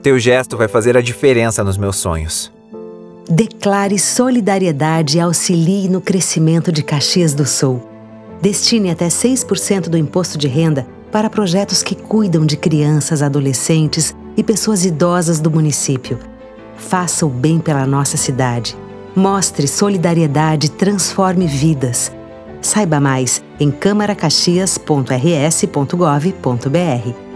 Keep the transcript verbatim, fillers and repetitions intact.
Teu gesto vai fazer a diferença nos meus sonhos. Declare solidariedade e auxilie no crescimento de Caxias do Sul. Destine até seis por cento do imposto de renda para projetos que cuidam de crianças, adolescentes e pessoas idosas do município. Faça o bem pela nossa cidade. Mostre solidariedade e transforme vidas. Saiba mais em câmara caxias ponto r s ponto gov ponto b r.